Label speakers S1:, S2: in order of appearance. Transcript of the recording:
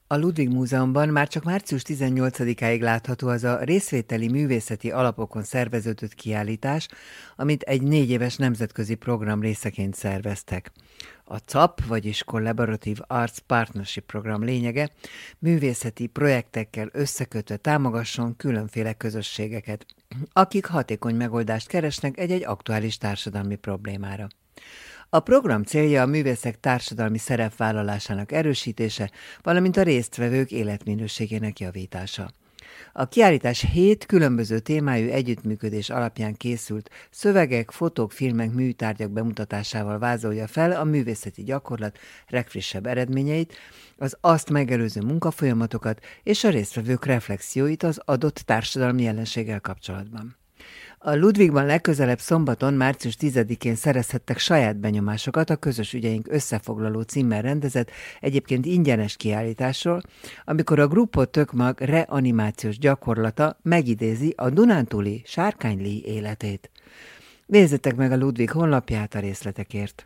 S1: A Ludwig Múzeumban már csak március 18-áig látható az a részvételi művészeti alapokon szerveződött kiállítás, amit egy 4 éves nemzetközi program részeként szerveztek. A CAP, vagyis Collaborative Arts Partnership program lényege, művészeti projektekkel összekötve támogasson különféle közösségeket, akik hatékony megoldást keresnek egy-egy aktuális társadalmi problémára. A program célja a művészek társadalmi szerepvállalásának erősítése, valamint a résztvevők életminőségének javítása. A kiállítás 7 különböző témájú együttműködés alapján készült szövegek, fotók, filmek, műtárgyak bemutatásával vázolja fel a művészeti gyakorlat legfrissebb eredményeit, az azt megelőző munkafolyamatokat és a résztvevők reflexióit az adott társadalmi jelenséggel kapcsolatban. A Ludwigban legközelebb szombaton, március 10-én szerezhettek saját benyomásokat a Közös ügyeink összefoglaló címmel rendezett, egyébként ingyenes kiállításról, amikor a Gruppo Tökmag reanimációs gyakorlata megidézi a dunántúli sárkánylíj életét. Nézzétek meg a Ludwig honlapját a részletekért!